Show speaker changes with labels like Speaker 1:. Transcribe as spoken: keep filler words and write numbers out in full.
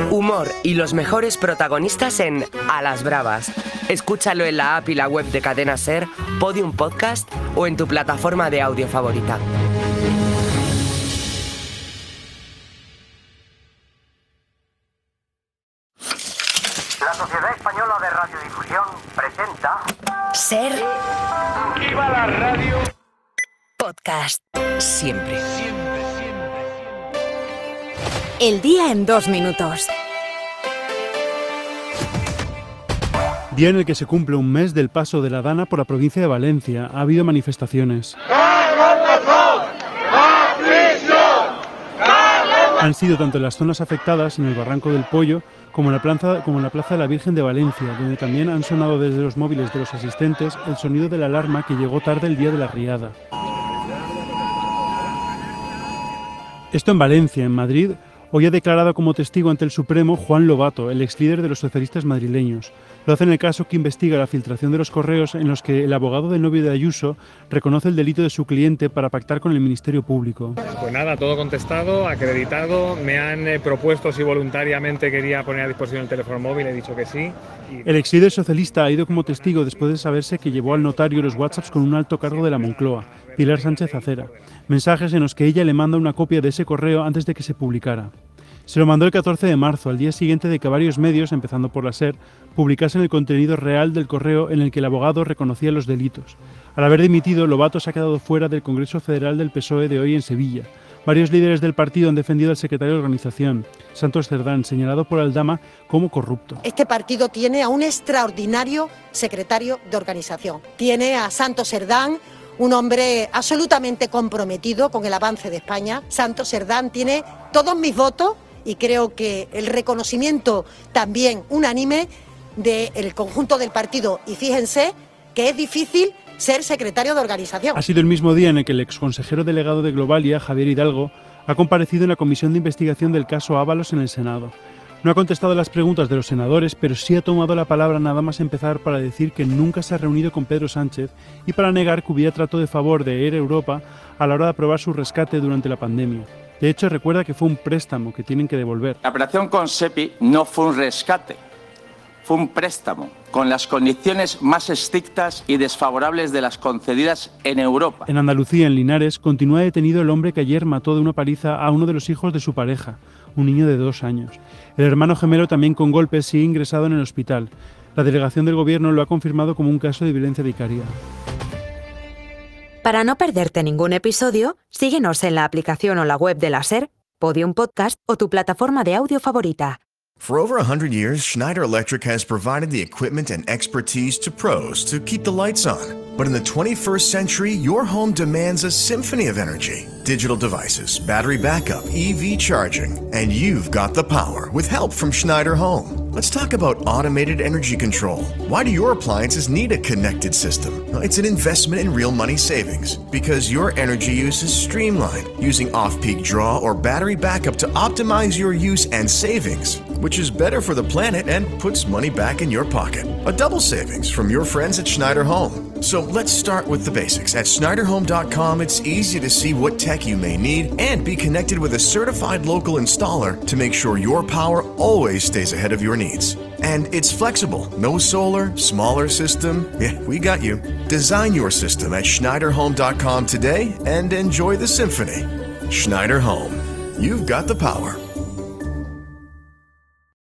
Speaker 1: Humor y los mejores protagonistas en A las Bravas. Escúchalo en la app y la web de Cadena Ser, Podium Podcast o en tu plataforma de audio favorita.
Speaker 2: La Sociedad Española de Radiodifusión presenta
Speaker 3: Ser
Speaker 2: ¡Viva la radio!
Speaker 3: Podcast.
Speaker 1: Siempre.
Speaker 3: El día en dos minutos.
Speaker 4: Día en el que se cumple un mes del paso de la Dana por la provincia de Valencia. Ha habido manifestaciones. Han sido tanto en las zonas afectadas, en el Barranco del Pollo, como en la plaza, como en la Plaza de la Virgen de Valencia, donde también han sonado desde los móviles de los asistentes el sonido de la alarma que llegó tarde el día de la riada. Esto en Valencia. En Madrid, hoy ha declarado como testigo ante el Supremo Juan Lobato, el ex líder de los socialistas madrileños. Lo hace en el caso que investiga la filtración de los correos en los que el abogado del novio de Ayuso reconoce el delito de su cliente para pactar con el Ministerio Público.
Speaker 5: Pues nada, todo contestado, acreditado. Me han eh, propuesto si voluntariamente quería poner a disposición el teléfono móvil, he dicho que sí. Y...
Speaker 4: El ex líder socialista ha ido como testigo después de saberse que llevó al notario los WhatsApps con un alto cargo de la Moncloa, Pilar Sánchez Acera. Mensajes en los que ella le manda una copia de ese correo antes de que se publicara. Se lo mandó el catorce de marzo, al día siguiente de que varios medios, empezando por la SER, publicasen el contenido real del correo en el que el abogado reconocía los delitos. Al haber dimitido, Lobato se ha quedado fuera del Congreso Federal del P S O E de hoy en Sevilla. Varios líderes del partido han defendido al secretario de organización, Santos Cerdán, señalado por Aldama como corrupto.
Speaker 6: Este partido tiene a un extraordinario secretario de organización. Tiene a Santos Cerdán, un hombre absolutamente comprometido con el avance de España. Santos Cerdán tiene todos mis votos y creo que el reconocimiento también unánime del conjunto del partido. Y fíjense que es difícil ser secretario de organización.
Speaker 4: Ha sido el mismo día en el que el exconsejero delegado de Globalia, Javier Hidalgo, ha comparecido en la comisión de investigación del caso Ábalos en el Senado. No ha contestado a las preguntas de los senadores, pero sí ha tomado la palabra nada más empezar para decir que nunca se ha reunido con Pedro Sánchez y para negar que hubiera trato de favor de Air Europa a la hora de aprobar su rescate durante la pandemia. De hecho, recuerda que fue un préstamo que tienen que devolver.
Speaker 7: La operación con SEPI no fue un rescate, fue un préstamo, con las condiciones más estrictas y desfavorables de las concedidas en Europa.
Speaker 4: En Andalucía, en Linares, continúa detenido el hombre que ayer mató de una paliza a uno de los hijos de su pareja, un niño de dos años. El hermano gemelo, también con golpes, sigue ingresado en el hospital. La delegación del gobierno lo ha confirmado como un caso de violencia vicaria.
Speaker 3: Para no perderte ningún episodio, síguenos en la aplicación o la web de la SER, Podium Podcast o tu plataforma de audio favorita.
Speaker 8: For over one hundred years, Schneider Electric has provided the equipment and expertise to pros to keep the lights on. But in the twenty-first century, your home demands a symphony of energy. Digital devices, battery backup, E V charging, and you've got the power with help from Schneider Home. Let's talk about automated energy control. Why do your appliances need a connected system? Well, it's an investment in real money savings because your energy use is streamlined using off-peak draw or battery backup to optimize your use and savings, which is better for the planet and puts money back in your pocket. A double savings from your friends at Schneider Home. So let's start with the basics. At Schneider Home dot com, it's easy to see what tech you may need and be connected with a certified local installer to make sure your power always stays ahead of your needs. And it's flexible. No solar, smaller system. Yeah, we got you. Design your system at Schneider Home dot com today and enjoy the symphony. Schneider Home. You've got the power.